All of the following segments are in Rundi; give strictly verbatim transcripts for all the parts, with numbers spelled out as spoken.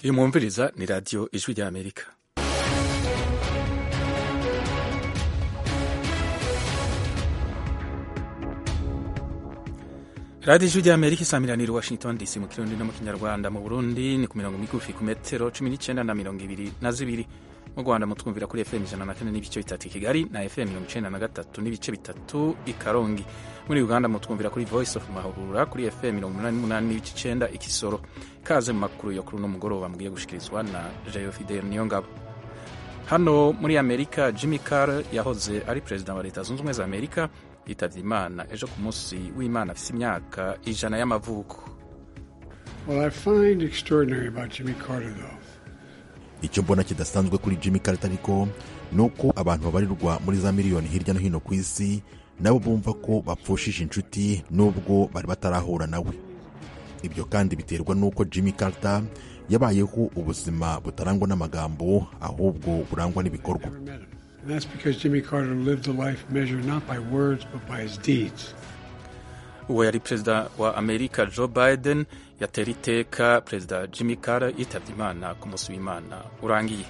Iyo mwumviriza ni radiyo ijwi rya Amerika. radiyo ijwi rya Amerika isamiranira i Washington D C mu kirundi no mu kinyarwanda. Mu Burundi ni ku mirongo migufi ku metero cumi n'icenda na mirongo ibiri na zibiri. Mu Rwanda mutwumvira kuri F M ijana na kane n'ibice bitatu i Kigali na F M mirongo icenda na gatatu n'ibice bitatu i Karongi. Muri Uganda mutwumvira kuri Voice of Mahurura kuri F M mirongo umunani n'umunani n'ibice icenda i Kisoro. Kaze mu makuru yo kuri uno mugoroba mugiye gushikirizwa na Jeyo Fidel Niyongabo. Hano muri Amerika, Jimmy Carter yahoze ari perezida wa Leta Zunze Ubumwe za Amerika yitavye Imana ejo ku munsi w'Imana afise imyaka ijana y'amavuko. Well, I find extraordinary about Jimmy Carter though. Icyo mbona kidasanzwe kuri Jimmy Carter ariko nuko abantu babarirwa muri za miliyoni hirya no hino ku isi nabo bumva ko bapfushije inshuti nubwo bari batarahura nawe. Ibyo kandi biterwa nuko Jimmy Carter yabayeho ubuzima butarangwa n'amagambo ahubwo burangwa n'ibikorwa. And that's because Jimmy Carter lived a life measured not by words but by his deeds. Uwo yari perezida wa Amerika Joe Biden yatera iteka perezida Jimmy Carter yitavye Imana ku munsi w'Imana urangiye.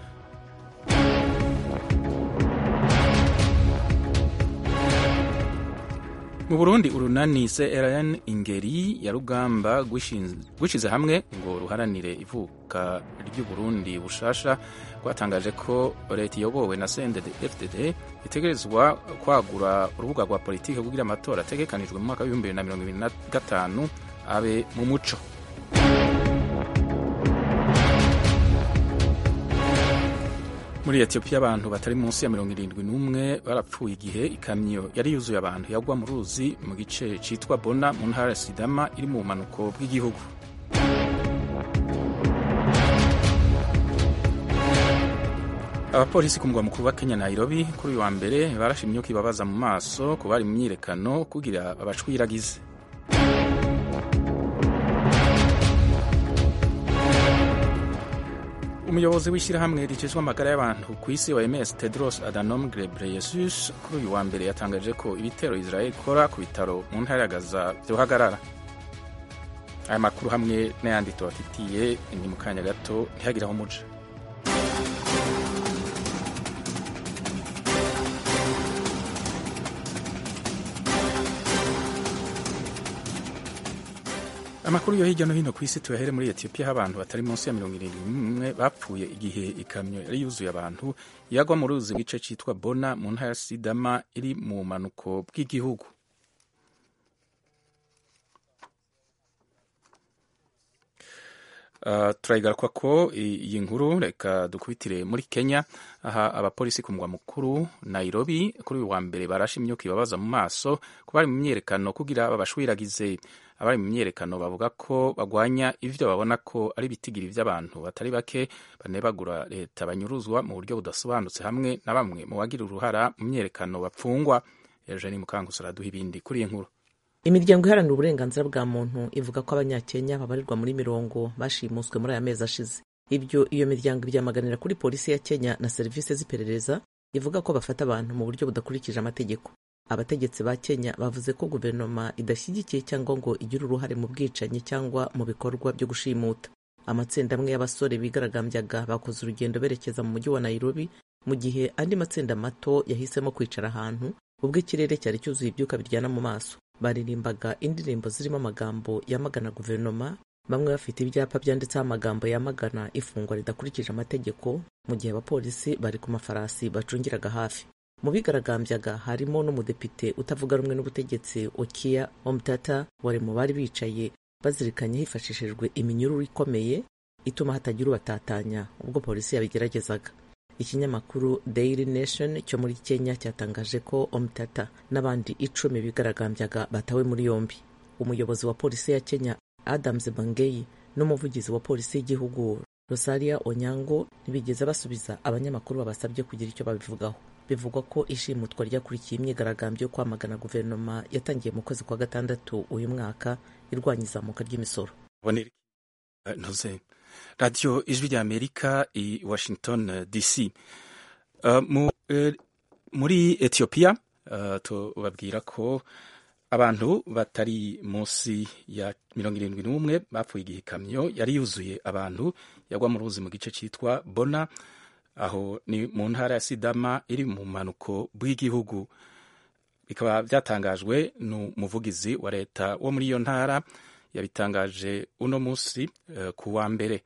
Mu Burundi urunani C R N ingeri ya rugamba gwishize hamwe ngo ruharanire ivuka ry'u Burundi bushasha rwatangaje ko leta iyobowe na C N D D F D D itegerezwa kwagura urubuga rwa politike kugira amatora ategekanijwe mu mwaka w'ibihumbi bibiri na mirongo ibiri na gatanu abe mu muco. Muri Ethiopia abantu batari munsi ya mirongo irindwi n'umwe barapfuye igihe ikamyo yari yuzuye abantu yagwa mu ruzi mu gice citwa Bona mu ntara ya Sidama iri mu bumanuko bw'igihugu. Abapolisi ku mugwa mukuru wa Kenya Nairobi kuri uyu wa mbere barashimye imyuka ibabaza mu maso ku bari mu myiyerekano kugira abacwiragize. Umuyobozi w'ishyirahamwe ricishwa amagara y'abantu ku isi wa O M S Tedros Adhanom Ghebreyesus kuri uyu wa mbere yatangaje ko ibitero Israel ikora ku bitaro mu ntara ya Gaza byohagarara. Aya makuru hamwe n'ayandi tubafitiye ni mu kanya gato ntihagire aho muja. Amakuru yo hirya no hino ku isi tuyahere muri Ethiopia, abantu batari munsi ya mirongo irindwi n'umwe bapfuye igihe ikamyo yari yuzuye abantu yagwa mu ruzi gice citwa Bona mu ntara ya Sidama iri mu manuko bw'igihugu. Uh, turayigaruka ko iyi nkuru reka dukubitire muri Kenya, aha abapolisi ku mugwa mukuru Nairobi kuri uyu wa mbere barashe imyuka ibabaza mu maso ku bari mu myiyerekano kugira babashwiragize. Abari mu myiyerekano bavuga ko bagwanya ivyo babona ko ari bitigiri vy'abantu batari bake banebagura leta banyuruzwa mu buryo budasobanutse hamwe na bamwe mu bagira uruhara mu myiyerekano bapfungwa. Eugene Mukankusura duha ibindi kuri iyi nkuru. Imiryango iharanira uburenganzira bwa muntu ivuga ko abanyakenya babarirwa muri mirongo bashimuswe muri aya mezi ashize. Ibyo iyo miryango ibyamaganira kuri polisi ya Kenya na serivisi z'iperereza ivuga ko bafata abantu mu buryo budakurikije amategeko. Abategetsi ba Kenya bavuze ko guverinoma idashyigikiye cyangwa ngo igire uruhare mu bwicanyi cyangwa mu bikorwa byo gushimuta. Amatsinda amwe y'abasore bigaragambyaga bakoze urugendo berekeza mu mujyi wa Nairobi mu gihe andi matsinda mato yahisemo kwicara ahantu ubwo ikirere cyari cyuzuye ibyuka biryana mu maso. Baririmbaga indirimbo zirimo amagambo yamagana guverinoma, bamwe bafite ibyapa byanditseho amagambo yamagana ifungwa ridakurikije amategeko, mu gihe abapolisi bari ku mafarasi bacungiraga hafi. Mu bigaragambyaga harimo n'umudepite utavuga rumwe n'ubutegetsi Okia Omtata wari mu bari bicaye bazirikanye hifashishijwe iminyururu ikomeye ituma hatagira ubatatanya ubwo polisi yabigeragezaga. Ikinyamakuru Daily Nation cyo muri Kenya cyatangaje ko Omtata n'abandi icumi bigaragambyaga batawe muri yombi. Umuyobozi wa polisi ya Kenya Adams Bangei n'umuvugizi wa polisi y'igihugu Rosalia Onyango ntibigeze basubiza abanyamakuru babasabye kugira icyo babivugaho. Bivugwa ko ishimutwa ryakurikiye imyigaragambyo yo kwamagana guverinoma yatangiye mu kwezi kwa gatandatu uyu mwaka irwanya izamuka ry'imisoro. Ntuze Radio Ijwi rya Amerika i Washington D C. Uh, mu, uh, muri Ethiopia uh, tubabwira ko abantu batari munsi ya mirongo irindwi n'umwe bapfuye igihe ikamyo yari yuzuye abantu yagwa mu ruzi mu gice cyitwa Bona, aho ni mu ntara ya Sidama iri mu manuko bw'igihugu. Bikaba byatangajwe n'umuvugizi wa leta wo muri iyo ntara, yabitangaje uno munsi uh, ku wa mbere.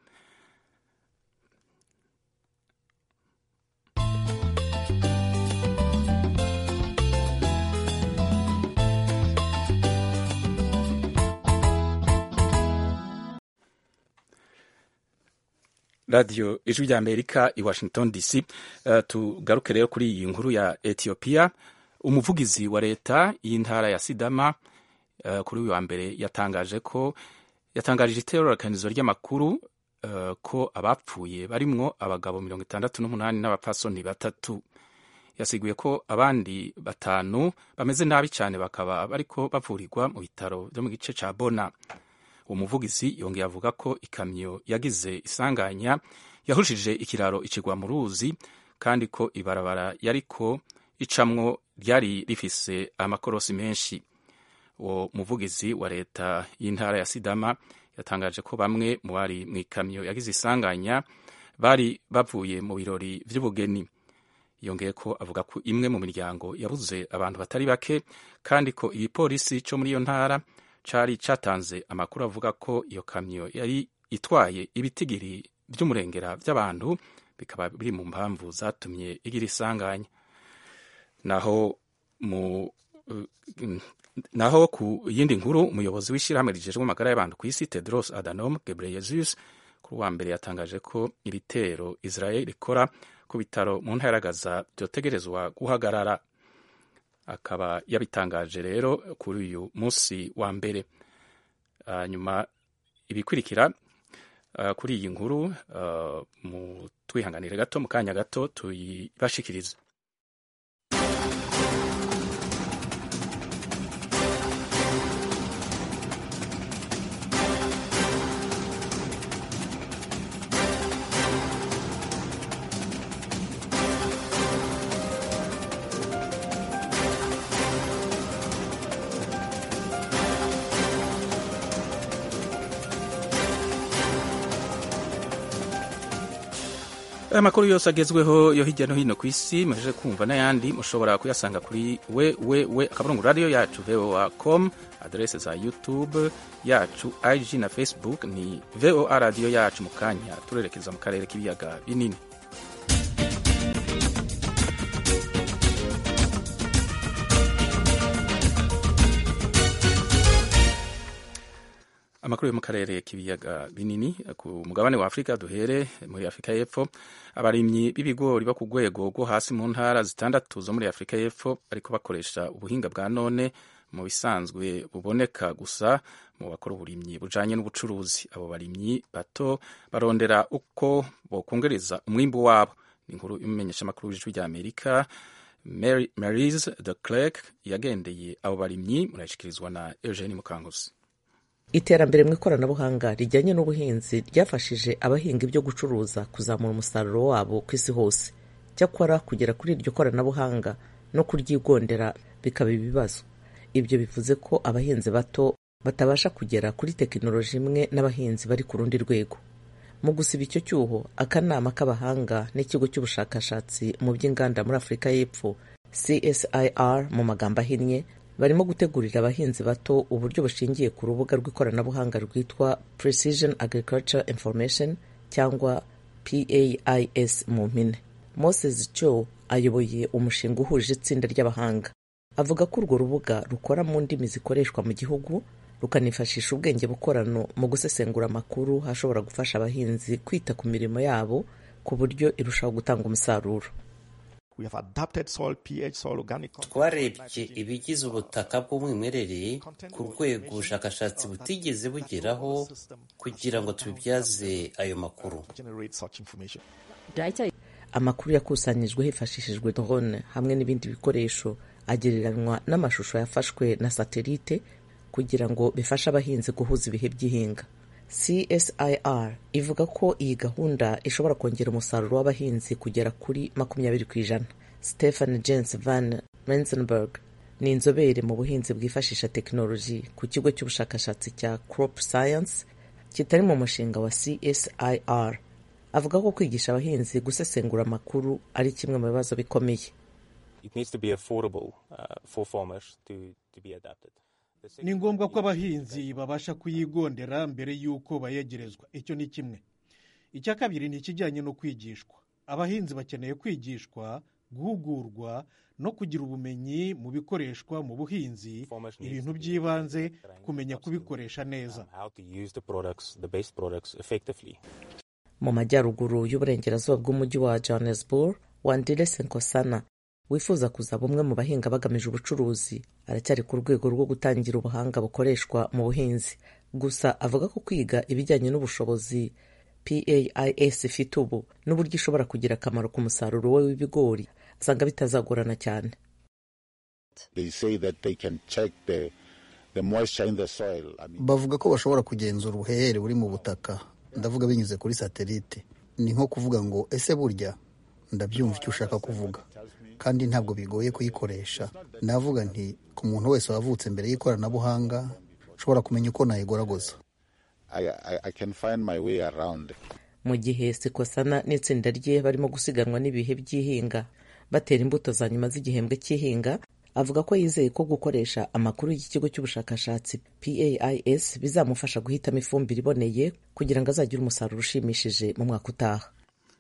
Radio Ijwi rya Amerika i Washington D C. Uh, tugaruke rero kuri iyi nkuru ya Ethiopia. Umuvugizi wa leta y'intara ya Sidama uh, kuri uyu wa mbere yatangaje ko yatangarije iterorokanizo ry'amakuru uh, ko abapfuye barimwo abagabo mirongo itandatu n'umunani n'abapfasoni batatu. Yasiguye ko abandi batanu bameze nabi cyane bakaba bariko bavurirwa mu bitaro byo mu gice ca Bona. Umuvugizi yongeye avuga ko ikamyo yagize isanganya yahushije ikiraro ikigwa mu ruzi, kandi ko ibarabara yariko icamwo ryari rifise amakorosi menshi. Uwo muvugizi wa leta y'intara ya Sidama yatangaje ko bamwe mu bari mu ikamyo yagize isanganya bari bavuye mu birori vy'ubugeni. Yongeye ko avuga ko imwe mu miryango yabuze abantu batari bake, kandi ko igipolisi co muri iyo ntara cari catanze amakuru avuga ko iyo kamyo yari itwaye ibitigiri vy'umurengera vy'abantu, bikaba biri mu mpamvu zatumye igira isanganya. Naho mu uh, naho ku yindi nkuru, umuyobozi w'ishirahamwe rijejwe amagara y'abantu ku isi Tedros Adhanom Ghebreyesus kuri wa mbere yatangaje ko ibitero Israel ikora ku bitaro mu ntara ya Gaza byotegerezwa guhagarara. Akaba yabitangaje rero kuri uyu munsi wa mbere. Uh, nyuma ibikurikira uh, kuri iyi nkuru uh, mu twihanganire gato mu kanya gato tuyibashikirize. Amakuru yose agezweho yo hirya no hino ku isi muheje kumva, n'ayandi mushobora kuyasanga kuri we we we akaburungu radio yacu v o a com, adresse za YouTube yacu, I G na Facebook ni V O A radio yacu. Mu kanya turerekeza mu karere k'ibiyaga binini. Amakuru yo mu karere k'ibiyaga binini ku mugabane wa Afrika, duhere muri Afrika y'Epfo. Abarimyi b'ibigori bo ku rwego rwo hasi mu ntara zitandatu zo muri Afrika y'Epfo ariko bakoresha ubuhinga bwa none mu bisanzwe buboneka gusa mu bakora uburimyi bujanye n'ubucuruzi. Abo barimyi bato barondera uko bokongereza umwimbu wabo. Ni inkuru imenyesha amakuru y'Ijwi rya Amerika Mary Maryse de Klerk yagendeye abo barimyi, murashikirizwa na Eugene Mukankusi. Iterambere mu ikoranabuhanga rijyanye n'ubuhinzi ryafashije abahinga ibyo gucuruza kuzamura umusaruro wabo ku isi hose. Cyakora kugera kuri iryo koranabuhanga no kuryigondera bikaba ibibazo. Ibyo bivuze ko abahinzi bato batabasha kugera kuri tekinoloji imwe n'abahinzi bari ku rundi rwego. Mu gusiba icyo cyuho, akanama k'abahanga n'ikigo cy'ubushakashatsi mu by'inganda muri Afrika y'Epfo C S I R mu magambo ahinnye barimo gutegurira abahinzi bato uburyo bushingiye ku rubuga rw'ikoranabuhanga rwitwa Precision Agriculture Information cyangwa P A I S mu mpine. Moses Cho ayoboye umushinga uhuje itsinda ry'abahanga. Avuga ko urwo rubuga rukora mu ndimi zikoreshwa mu gihugu, rukanifashisha ubwenge bukorano mu gusesengura amakuru hashobora gufasha abahinzi kwita ku mirimo yabo ku buryo irushaho gutanga umusaruro. Twarebye ibigize ubutaka bw'umwimerere ku rwego ubushakashatsi butigeze bugeraho kugira ngo tubibyaze ayo makuru. Amakuru yakusanyijwe hifashishijwe drone hamwe n'ibindi bikoresho agereranywa n'amashusho yafashwe na satelite kugira ngo bifashe abahinzi guhuza ibihe by'ihinga. C S I R ivuga ko iyi gahunda ishobora kongera umusaruro w'abahinzi kugera kuri makumyabiri ku ijana. Stefan Jens van Menzenberg ni inzobere mu buhinzi bwifashisha tekinoloji ku kigo cy'ubushakashatsi cya Crop Science kitari mu mushinga wa C S I R. Avuga ko kwigisha abahinzi gusesengura amakuru ari kimwe mu bibazo bikomeye. It needs to be affordable uh, for farmers to to be adapted. Ni ngombwa ko abahinzi babasha kuyigondera mbere y'uko bayegerezwa. Icyo ni kimwe. Icya kabiri ni ikijyanye no kwigishwa. Abahinzi bakeneye kwigishwa, guhugurwa no kugira ubumenyi mu bikoreshwa mu buhinzi, ibintu by'ibanze, kumenya kubikoresha neza. Mu majyaruguru y'uburengerazuba bw'umujyi wa Johannesburg, Wandile Senkosana wifuza kuzaba umwe mu bahinga bagamije ubucuruzi aracyari ku rwego rwo gutangira ubuhanga bukoreshwa mu buhinzi. Gusa avuga ko kwiga ibijyanye n'ubushobozi P A I S ifite ubu n'uburyo ishobora kugira akamaro ku musaruro we w'ibigori asanga bitazagorana cyane. Bavuga ko bashobora kugenzura ubuhehere buri mu butaka, ndavuga binyuze kuri satelite. Ni nko kuvuga ngo ese burya ndabyumva icyo ushaka kuvuga, kandi ntabwo bigoye kuyikoresha. Navuga nti ku muntu wese wavutse mbere y'ikoranabuhanga ushobora kumenya uko nayigoragoza. I, I, I can find my way around. Mu gihe Senkosana n'itsinda rye barimo gusiganwa n'ibihe by'ihinga batera imbuto za nyuma z'igihembwe cy'ihinga, avuga ko yizeye ko gukoresha amakuru y'ikigo cy'ubushakashatsi P A I S bizamufasha guhitamo ifumbire iboneye kugira ngo azagire umusaruro ushimishije mu mwaka utaha.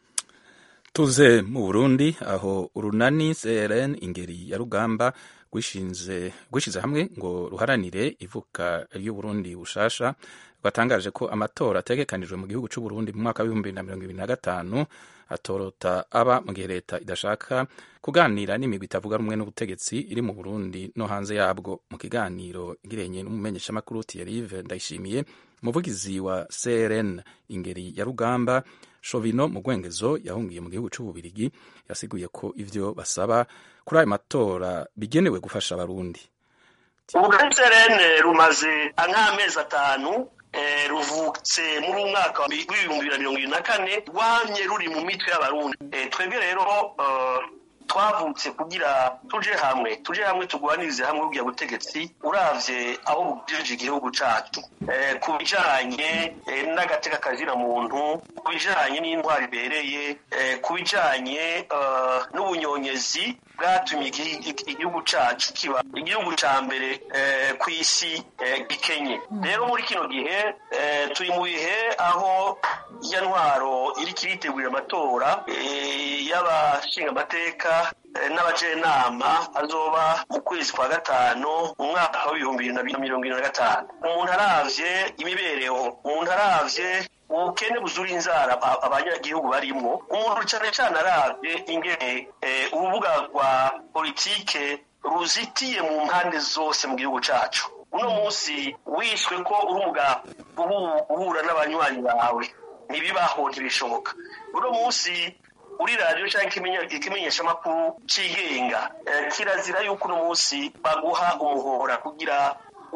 Tuze mu Burundi aho urunani C R N ingeri ya Rugamba gwishinze gwishize hamwe ngo ruharanire ivuka ry'u Burundi bushasha batangaje ko amatora ategekanijwe mu gihugu cy'u Burundi mu mwaka wa bibiri na mirongo ibiri na gatanu atorota aba mu gihe leta idashaka kuganira n'imigwi itavuga rumwe n'ubutegetsi iri mu Burundi no hanze yabwo. Mu kiganiro girenye n'umumenyeshamakuru Thierry Ndayishimiye, umuvugizi wa C R N ingeri ya Rugamba Shovino Mugwengezo yahungiye mu gihugu cy'Ububirigi yasiguye ko ivyo basaba kuri ayo matora bigenewe gufasha abarundi. Urugamba C R N rumaze nk'amezi atanu Eh, ruvutse muri mwaka wa bibiri na mirongo ibiri na kane rwamye ruri mu mitwe y'abarundi. Eh, twebwe rero uh, twavutse kugira tuje hamwe tuje hamwe tugwanirize hamwe ubya butegetsi uravye aho bugirije igihugu cacu, eh, kubijanye eh, n'agateka kazira muntu, kubijanye n'intwari ibereye, eh, kubijanye uh, n'ubunyonyezi bwatumye igihugu cacu kiba igihugu ca mbere eh, ku isi eh, gikenye. Rero muri kino gihe eh, turi mu bihe aho ya ntwaro iri kiritegurira amatora eh, y'abashinga amateka eh, n'abajenama azoba mu kwezi kwa gatanu mu mwaka w'ibihumbi bibiri na mirongo ine na gatanu. Umuntu aravye imibereho, umuntu aravye ubukene buzura inzara abanyagihugu barimwo, umuntu cyane cyane aravye ingene eh, urubuga rwa politike ruzitiye mu mpande zose mu gihugu cacu. Uno munsi wishwe ko urumuga uhura n'abanywanyi bawe ntibibaho, ntibishoboka. Uno munsi uri radio cyangwa ikimenyesha makuru cigenga, eh, kirazira yuko uno munsi baguha umuhora kugira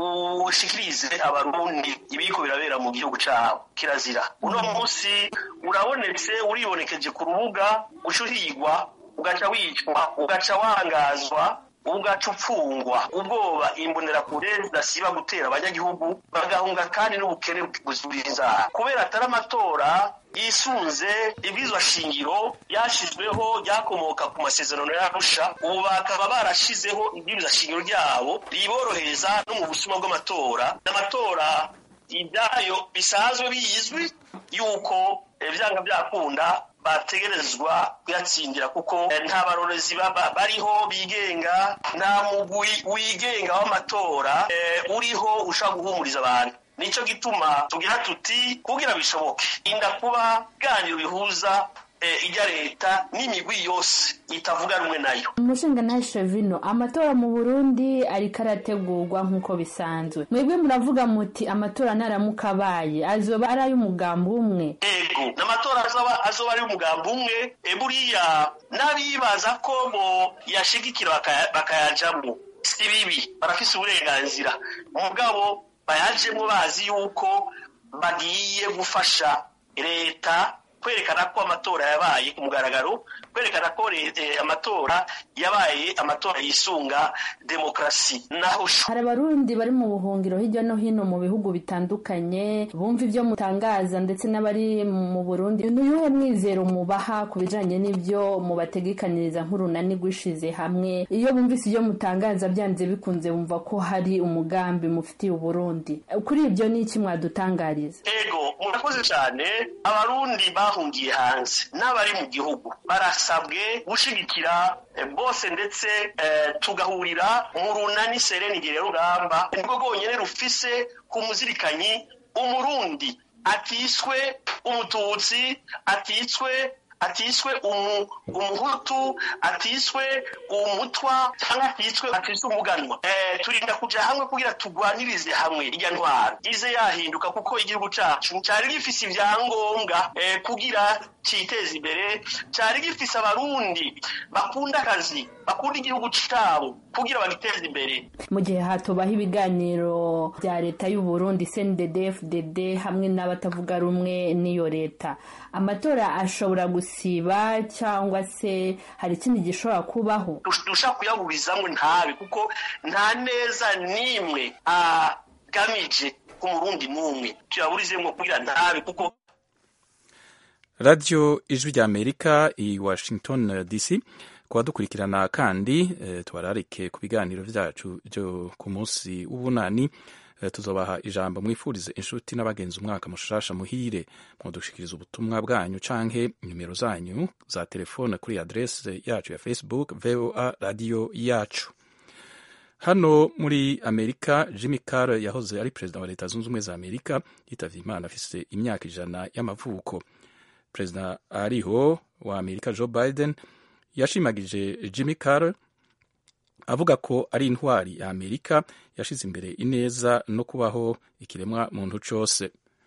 ushikirize abarundi ibiko birabera mu gihugu cyabo, kirazira. Uno munsi urabonetse uribonekeje ku rubuga ucuhigwa, ugaca wicwa, ugaca wangazwa, ugaca upfungwa. Ubwoba imbonera kure zidasiba gutera abanyagihugu bagahunga kandi n'ubukene buzura inzara kubera atari amatora yisunze ibizwa shingiro yashizweho ryakomoka ku masezerano y'Arusha. Ubu bakaba barashizeho ibizwa shingiro ryabo riborohereza no mu busuma bw'amatora. N'amatora ibyayo bisanzwe bizwi yuko ivyanga byakunda bategerezwa kuyatsindira kuko nta barorezi bariho bigenga, nta mugwi wigenga w'amatora e, uriho ushaka guhumuriza abantu. Nico gituma tugira tuti kugira bishoboke inda kuba ganiro bihuza e, ijya leta n'imigwi yose itavuga rumwe nayo. Umushinga na Shovino, amatora mu Burundi ari karategurwa nkuko bisanzwe. Mwebwe muravuga muti amatora naramukabaye azoba ari ay'umugambo umwe. Ego, n'amatora azoba azoba ari umugambo umwe, e buriya nabibaza ko bo yashigikira bakayajamwo. Si bibi, barafise uburenganzira. Umugabo bayajemo bazi yuko bagiye gufasha leta kwerekana ko amatora yabaye ku mugaragaro, kwerekana ko amatora yabaye amatora yisunga demokrasi. Naho hari abarundi bari mu buhungiro hirya no hino mu bihugu bitandukanye bumva ibyo mutangaza, ndetse n'abari mu Burundi. Ni uwuhe mwizero mubaha ku bijanye n'ibyo mubategekaniriza nk'urunani rwishize hamwe? Iyo bumvise ibyo mutangaza byanze bikunze bumva ko hari umugambi mufitiye Uburundi. Kuri ibyo ni iki mwadutangariza? Ego, murakoze cyane. Abarundi bahungiye hanze n'abari mu gihugu barasabwe gushigikira eh, bose ndetse eh, tugahurira mu runani Serenigere Rugamba, nibwo rwonyene rufise kumuzirikanyi umurundi atiswe umututsi, atiswe atiswe umu, umuhutu, atiswe umutwa, cyangwa atiswe atiswe umuganwa. Eh, turinda kuja hamwe kugira tugwanirize hamwe irya ntwara ize yahinduka, kuko igihugu cacu cari gifise ivyangombwa eh, kugira citeze imbere, cari gifise abarundi bakunda akazi, bakunda igihugu cabo kugira bagiteze imbere. Mu gihe hatobaho ibiganiro bya leta y'u Burundi C N D D F D D hamwe n'abatavuga rumwe n'iyo leta, amatora ashobora gusiba cyangwa se hari ikindi gishobora kubaho? Dushaka kuyaburizamwe ntabe, kuko nta neza nimwe agamije ku Murundi numwe, tuyaburizemwe kugira ntabe. Kuko Radio Ijwi rya Amerika i Washington D C, kuba dukurikirana kandi e, tubararike ku biganiro vyacu byo ku munsi w'ubunani. E, tuzobaha ijambo mwifurize inshuti n'abagenzi umwaka mushasha muhire, mudushikiriza ubutumwa bwanyu canke nimero zanyu za telefone kuri adresse yacu ya Facebook V O A Radio yacu. Hano muri Amerika, Jimmy Carter yahoze ari perezida wa Leta Zunze Ubumwe za Amerika yitavye Imana afise imyaka ijana y'amavuko. Perezida ariho wa Amerika Joe Biden yashimagije Jimmy Carter avuga ko ari intwari ya Amerika yashize imbere ineza no kubaho ikiremwa muntu cose.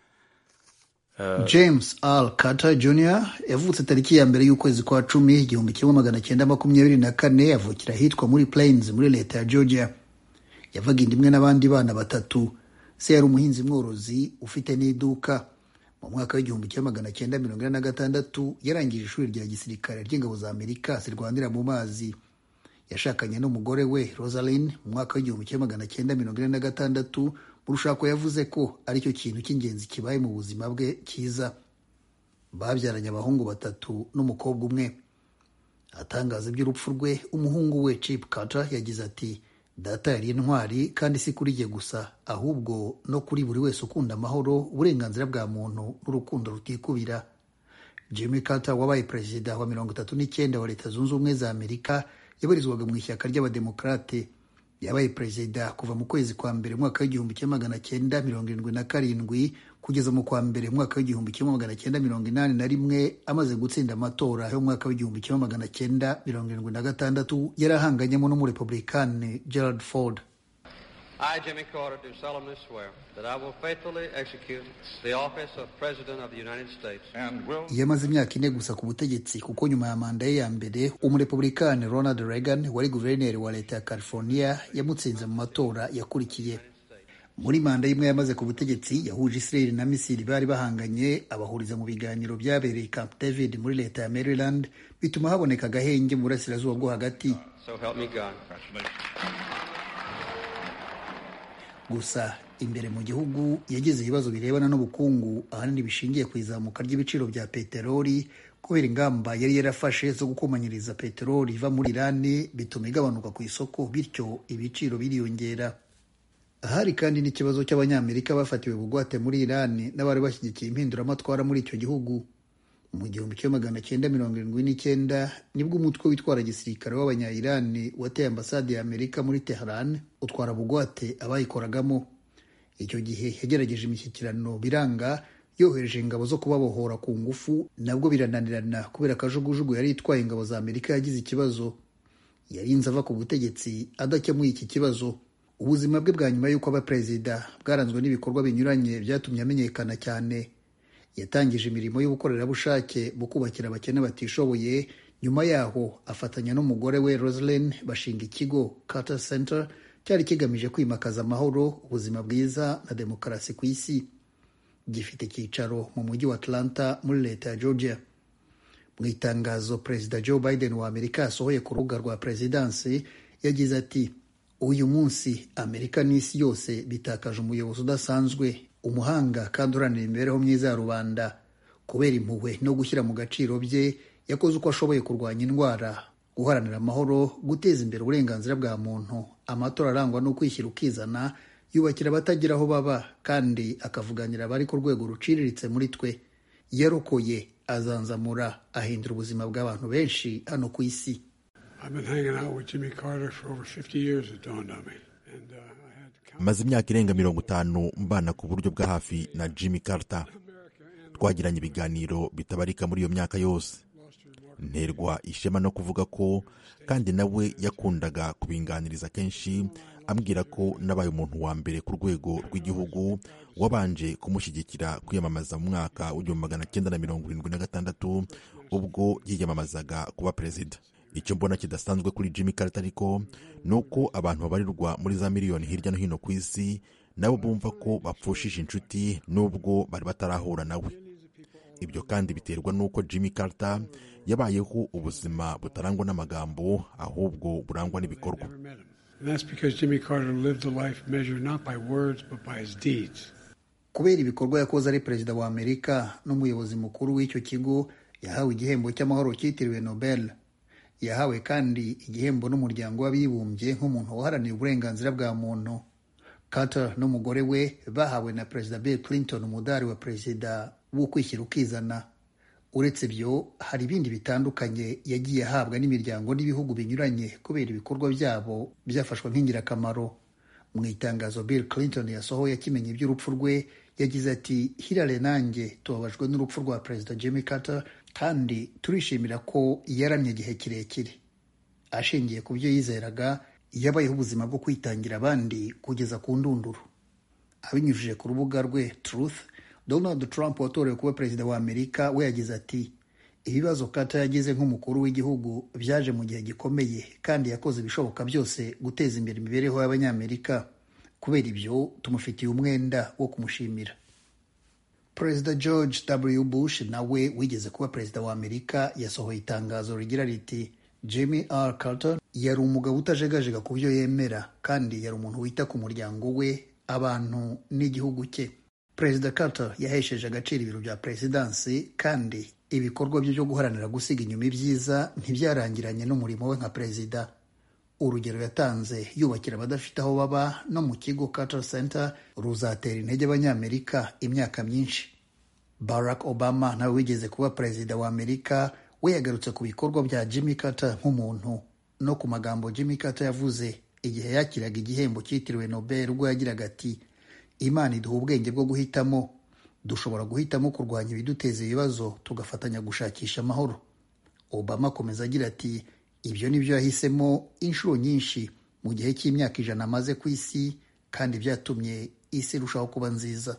Uh, James Al Carter Junior yavutse tariki ya mbere y'ukwezi kwa cumi igihumbi kimwe magana cyenda makumyabiri na kane, avukira ahitwa muri Plains muri leta ya Georgia. Yavaga inda imwe n'abandi bana batatu. Se yari umuhinzi mworozi ufite n'iduka. Mu mwaka w'igihumbi kimwe magana cyenda mirongo ine na gatandatu yarangije ishuri rya gisirikare ry'ingabo za Amerika zirwanira mu mazi. Yashakanye n'umugore we Rosalind mu mwaka w'igihumbi kimwe magana cyenda mirongo ine na gatandatu. Mu rushako yavuze ko aricyo kintu cy'ingenzi kibaye mu buzima bwe cyiza. Babyaranye abahungu batatu n'umukobwa umwe. Atangaza iby'urupfu rwe, umuhungu we Chip Carter yagize ati, data yari intwari, kandi si kuri jye gusa, ahubwo no kuri buri wese ukunda amahoro, uburenganzira bwa muntu n'urukundo rutikubira. Jimmy Carter wabaye perezida wa mirongo itatu n'icyenda wa Leta Zunze Ubumwe za Amerika yabarizwaga mu ishyaka ry'abademokrate. Yabaye perezida kuva mu kwezi kwa mbere mwaka w'igihumbi kimwe magana cyenda mirongo irindwi na karindwi kugeza mu kwa mbere mwaka w'igihumbi kimwe magana cyenda mirongo inani na rimwe, amaze gutsinda amatora yo mwaka w'igihumbi kimwe magana cyenda mirongo irindwi na gatandatu yari ahanganyemo n'umurepublikani Gerald Ford. I, Jimmy Carter, do solemnly swear that I will faithfully execute the office of President of the United States and will... Yamaze imyaka ine gusa ku butegetsi, kuko nyuma ya manda ye ya mbere umurepublikani Ronald Reagan wari guverineri wa leta ya California yamutsinze mu matora yakurikiye. Muri manda imwe yamaze ku butegetsi yahuje Israel na Misiri bari bahanganye, abahuriza mu biganiro byabereye Camp David muri leta ya Maryland, bituma haboneka agahenge mu burasirazuba bwo hagati. So help me God. Gusa imbere mu gihugu yagize ibibazo birebana n'ubukungu, ahanini bishingiye ku izamuka ry'ibiciro bya peteroli kubera ingamba yari yarafashe zo gukomanyiriza peteroli iva muri Irani, bituma igabanuka ku isoko, bityo ibiciro biriyongera. Ahari kandi n'ikibazo cy'abanyamerika bafatiwe bugwate muri Irani n'abari bashyigikiye impinduramatwara muri icyo gihugu. Mu gihumbi kimwe magana cyenda mirongo irindwi n'icyenda nibwo umutwe witwara gisirikare w'abanya-Irani wateye ambasade ya Amerika muri Tehran utwara bugwate abayikoragamo. Icyo gihe yagerageje imishyikirano biranga, yohereje ingabo zo kubabohora ku ngufu, nabwo birananirana kubera akajugujugu yari itwaye ingabo za Amerika yagize ikibazo. Yarinze ava ku butegetsi adakemuye iki kibazo. Ubuzima bwe bwa nyuma y'uko aba perezida bwaranzwe n'ibikorwa binyuranye byatumye amenyekana cyane. Yatangije imirimo y'ubukorerabushake mu kubakira abakene batishoboye. Nyuma yaho afatanya n'umugore we Rosalind bashinga ikigo Carter Center cyari kigamije kwimakaza amahoro, ubuzima bwiza na demokarasi ku isi. Gifite icyicaro mu mujyi wa Atlanta muri leta ya Georgia. mu itangazo perezida Joe Biden wa Amerika yasohoye ku rubuga rwa perezidansi yagize ati uyu munsi Amerika n'isi yose bitakaje umuyobozi udasanzwe, umuhanga kandi uharanira imibereho myiza ya rubanda. Kubera impuhwe no gushyira mu gaciro bye, yakoze uko ashoboye kurwanya indwara, guharanira amahoro, guteza imbere uburenganzira bwa muntu, amatora arangwa no kwishyira ukizana, yubakira abatagira aho baba kandi akavuganira abari ku rwego ruciriritse muri twe. Yarokoye, azanzamura, ahindura ubuzima bw'abantu benshi hano ku isi. maze imyaka irenga mirongo itanu mbana ku buryo bwa hafi na Jimmy Carter. Twagiranye ibiganiro bitabarika muri iyo myaka yose. Nterwa ishema no kuvuga ko kandi nawe yakundaga kubinganiriza kenshi, ambwira ko nabaye umuntu wa mbere ku rwego rw'igihugu wabanje kumushyigikira kwiyamamaza mu mwaka w'igihumbi magana cyenda na mirongo irindwi na gatandatu ubwo yiyamamazaga kuba perezida. Icyo mbona kidasanzwe kuri Jimmy Carter ariko ni uko abantu babarirwa muri za miliyoni hirya no hino ku isi nabo bumva ko bapfushije inshuti nubwo bari batarahura nawe. Ibyo kandi biterwa n'uko Jimmy Carter yabayeho ubuzima butarangwa n'amagambo ahubwo burangwa n'ibikorwa. Kubera ibikorwa yakoze ari perezida wa Amerika n'umuyobozi mukuru w'icyo kigo, yahawe igihembo cy'amahoro cyitiriwe Nobel. Yahawe kandi igihembo n'umuryango w'abibumbye nk'umuntu waharaniye uburenganzira bwa muntu. Carter n'umugore we bahawe na perezida Bill Clinton umudari wa perezida wo kwishyira ukizana. Uretse ibyo, hari ibindi bitandukanye yagiye ahabwa n'imiryango n'ibihugu binyuranye kubera ibikorwa byabo byafashwe nk'ingirakamaro. Mu itangazo Bill Clinton yasohoye akimenye iby'urupfu rwe, yagize ati Hillary nanjye tubabajwe n'urupfu rwa perezida Jimmy Carter kandi turishimira ko yaramye igihe kirekire. Ashingiye ku byo yizeraga, yabayeho ubuzima bwo kwitangira abandi kugeza ku ndunduro. Abinyujije ku rubuga rwe Truth, Donald Trump watorewe kuba perezida wa Amerika we yagize ati ibibazo Carter yagize nk'umukuru w'igihugu byaje mu gihe gikomeye kandi yakoze ibishoboka byose guteza imbere imibereho y'abanyamerika. Kubera ibyo tumufitiye umwenda wo kumushimira. Perezida George W. Bush nawe wigeze kuba perezida wa Amerika yasohoye itangazo rigira riti Jimmy R. Carter yari umugabo utajegajega ku byo yemera kandi yari umuntu wita ku muryango we, abantu n'igihugu cye. Perezida Carter yahesheje agaciro ibiro bya perezidansi kandi ibikorwa bye byo guharanira gusiga inyuma ibyiza ntibyarangiranye n'umurimo we nka perezida. Urugero yatanze yubakira abadafite aho baba no mu kigo Carter Center ruzatera intege abanyamerika imyaka myinshi. Barack Obama nawe wigeze kuba perezida wa Amerika we yagarutse ku bikorwa bya Jimmy Carter nk'umuntu no ku magambo Jimmy Carter yavuze igihe yakiraga igihembo cyitiriwe Nobel ubwo yagiraga ati Imana iduha ubwenge bwo guhitamo, dushobora guhitamo kurwanya ibiduteza ibibazo tugafatanya gushakisha amahoro. Obama akomeza agira ati ibyo nibyo yahisemo inshuro nyinshi mu gihe cy'imyaka ijana amaze ku isi kandi byatumye isi irushaho kuba nziza.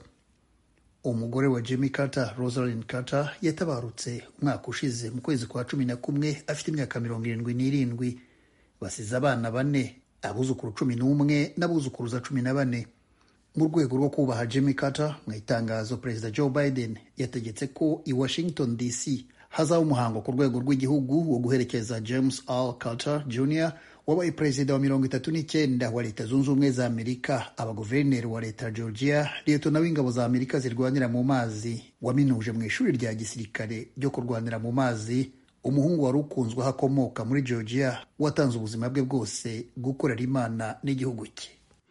Umugore wa Jimmy Carter, Rosalind Carter, yatabarutse umwaka ushize mu kwezi kwa cumi na kumwe afite imyaka mirongo irindwi n'irindwi. Basize abana bane, abuzukuru cumi n'umwe n'abuzukuruza cumi na bane. Mu rwego rwo kubaha Jimmy Carter, mu itangazo perezida Joe Biden yategetse ko i Washington D C hazaba umuhango ku rwego rw'igihugu wo guherekeza James R. Carter Junior wabaye perezida wa mirongo itatu n'icyenda wa Leta Zunze Ubumwe za Amerika, abaguverineri wa Leta Georgia, liyetona w'ingabo za Amerika zirwanira mu mazi, waminuje mu ishuri rya gisirikare ryo kurwanira mu mazi, umuhungu wari ukunzwe aho akomoka muri Georgia, watanze ubuzima bwe bwose gukorera Imana n'igihugu cye.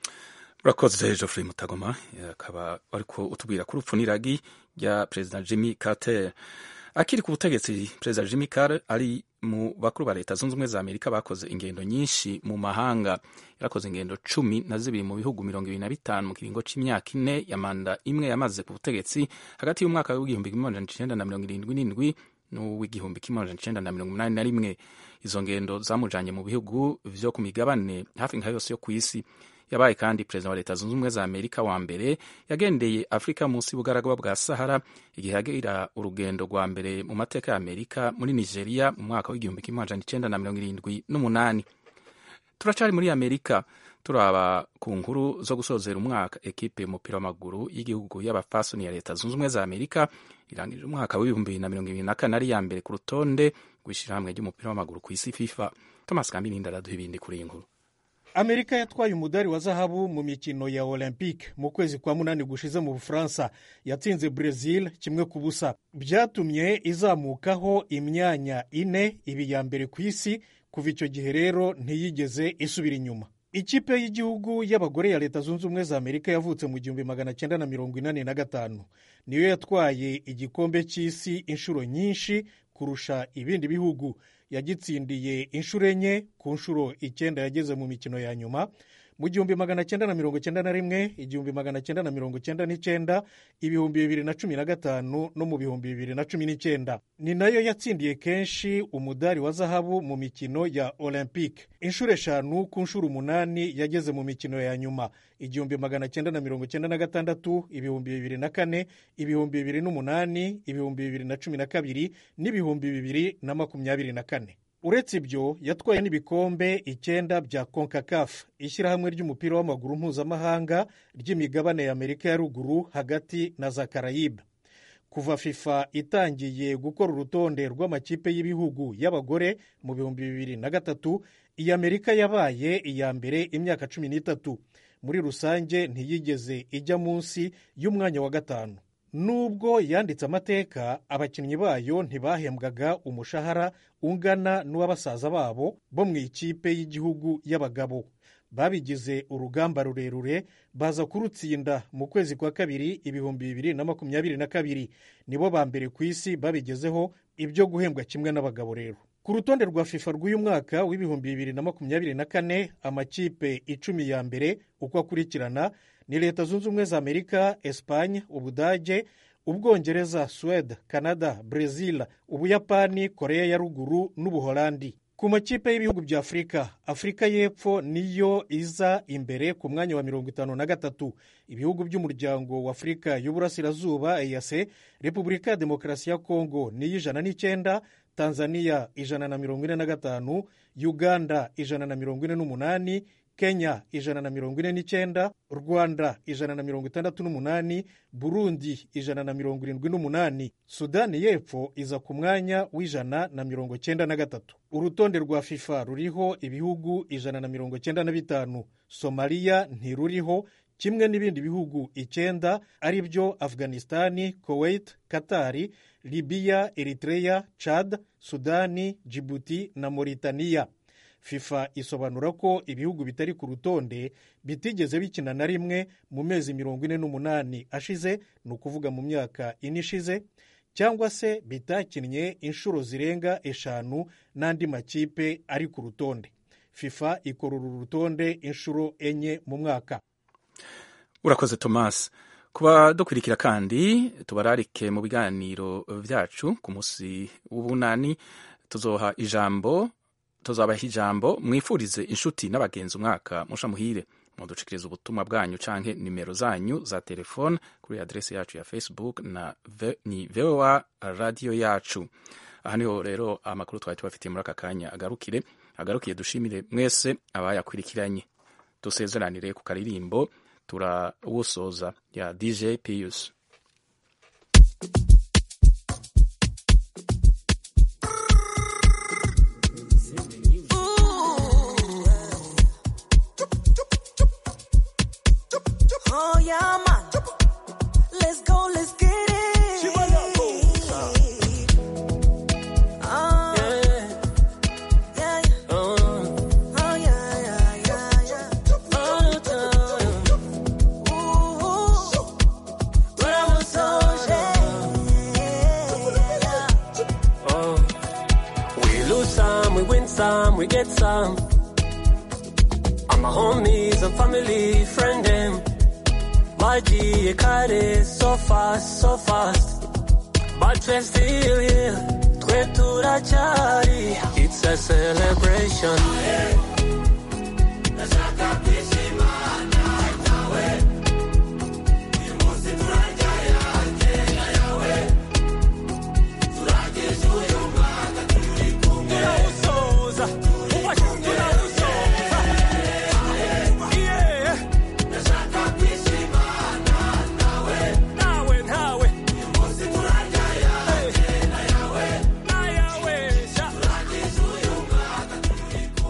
Urakoze Geoffrey Mutagoma, akaba ariko utubwira ku rupfu n'iragi rya perezida Jimmy Carter. Akiri ku butegetsi, perezida Jimmy Carter ari mu bakuru ba Leta Zunze Ubumwe za Amerika bakoze ingendo nyinshi mu mahanga. Yarakoze ingendo cumi na zibiri mu bihugu mirongo ibiri na bitanu mu kiringo c'imyaka ine ya manda imwe yamaze ku butegetsi hagati y'umwaka w'igihumbi kimwe amajana icenda na mirongo irindwi n'indwi n'uw'igihumbi kimwe amajana icenda na mirongo umunani na rimwe. Izo ngendo zamujanye mu bihugu vyo ku migabane hafi nka yose yo ku isi. Yabaye kandi perezida wa Leta Zunze Ubumwe za Amerika wa mbere yagendeye Afrika munsi y'ubugaragwa bwa Sahara igihe yagira urugendo rwa mbere mu mateka ya Amerika muri Nigeria mu mwaka w'igihumbi kimwe amajana icenda na mirongo irindwi n'umunani. turacari muri amerika turaba ku nkuru zo gusozera umwaka. ekipe y'umupira w'amaguru y'igihugu y'abafasoni ya leta zunze ubumwe za amerika irangije umwaka w'ibihumbi bibiri na mirongo ibiri na kane ari iya mbere ku rutonde rw'ishyirahamwe ry'umupira w'amaguru ku isi fifa. thomas kamirinda araduha ibindi kuri iyi nkuru. amerika yatwaye umudari wa zahabu mu mikino ya olympique mu kwezi kwa munani gushize mu bufaransa. yatsinze brazil kimwe ku busa, byatumye izamukaho imyanya ine, ibi ya mbere ku isi. kuva icyo gihe rero ntiyigeze isubira inyuma. ikipe y'igihugu y'abagore ya leta zunze ubumwe za amerika yavutse mu gihumbi magana cyenda na mirongo inani na gatanu niyo yatwaye igikombe cy'isi inshuro nyinshi kurusha ibindi bihugu. yagitsindiye inshuro enye ku nshuro icyenda yageze mu mikino ya nyuma, mu gihumbi magana cyenda na mirongo cyenda na rimwe, igihumbi magana cyenda na mirongo cyenda n'icyenda, ibihumbi bibiri na cumi na gatanu no mu bihumbi bibiri na cumi n'icyenda. ni nayo yatsindiye kenshi umudari wa zahabu mu mikino ya olympique, inshuro eshanu ku nshuro umunani yageze mu mikino ya nyuma, igihumbi magana cyenda na mirongo cyenda na gatandatu, ibihumbi bibiri na kane, ibihumbi bibiri n'umunani, ibihumbi bibiri na cumi na kabiri n'ibihumbi bibiri na makumyabiri na kane. uretse ibyo yatwaye n'ibikombe icyenda bya CONCACAF, ishyirahamwe ry'umupira w'amaguru mpuzamahanga ry'imigabane ya Amerika ya ruguru, hagati na za Karayibe. kuva FIFA itangiye gukora urutonde rw'amakipe y'ibihugu y'abagore mu bihumbi bibiri na gatatu, iyi Amerika yabaye iya mbere imyaka cumi n'itatu. muri rusange ntiyigeze ijya munsi y'umwanya wa gatanu. nubwo yanditse amateka, abakinnyi bayo ntibahembwaga umushahara ungana n'uw'abasaza babo bo mu ikipe y'igihugu y'abagabo. babigize urugamba rurerure, baza kurutsinda mu kwezi kwa kabiri ibihumbi bibiri na makumyabiri na kabiri. nibo ba mbere ku isi babigezeho ibyo guhembwa kimwe n'abagabo. rero ku rutonde rwa FIFA rw'uyu mwaka w'ibihumbi bibiri na makumyabiri na kane, amakipe icumi ya mbere uko akurikirana ni leta zunze ubumwe za amerika, Espagne, ubudage, ubwongereza, Suède, Canada, Brazil, ubuyapani, koreya ya ruguru n'ubuholandi. ku makipe y'ibihugu bya afurika, afurika y'epfo niyo iza imbere ku mwanya wa mirongo itanu na gatatu. ibihugu by'umuryango wa afurika y'uburasirazuba E A C, repubulika ya demokarasi ya kongo niyo ijana n'icyenda, tanzania ijana na mirongo ine na gatanu, uganda ijana na mirongo ine n'umunani, Kenya ijana na mirongo ine n'icyenda, Rwanda ijana na mirongo itandatu n'umunani, Burundi ijana na mirongo irindwi n'umunani, Sudani y'Epfo iza ku mwanya w'ijana na mirongo cyenda na gatatu. urutonde rwa FIFA ruriho ibihugu ijana na mirongo cyenda na bitanu. Somalia ntiruriho, kimwe n'ibindi bihugu icyenda ari byo Afghanistani, Kuwait, Katari, Libya, Eritrea, Chad, Sudani, Djibouti na Mauritania. FIFA isobanura ko ibihugu bitari ku rutonde bitigeze bikina na rimwe mu mezi mirongo ine n'umunani ashize, ni ukuvuga mu myaka ine ishize, cyangwa se bitakinnye inshuro zirenga eshanu n'andi makipe ari ku rutonde. FIFA ikora uru rutonde inshuro enye mu mwaka. urakoze Thomas. kuba dukurikira kandi tubararike mu biganiro byacu ku munsi w'ubunani, tuzoha ijambo tuzabaha ijambo mwifurize inshuti n'abagenzi umwaka musha muhire. muducikiriza ubutumwa bwanyu canke nimero zanyu za telefone kuri adresse yacu ya Facebook na v, ni V O A radio yacu. aha niho rero amakuru twari tubafitiye muri aka kanya agarukire agarukiye. dushimire mwese abayakurikiranye, dusezeranire ku karirimbo turawusoza ya D J Pius. Oh yeah, man. Let's go, let's get it. Oh, yeah, yeah, yeah. Oh, yeah, yeah, yeah, yeah. Oh, yeah. Ooh, but I'm so oh, we lose some, we win some, we get some. I'm my homies, I'm family, friend them. My G, cut it so fast, so fast. But we're still here. It's a celebration.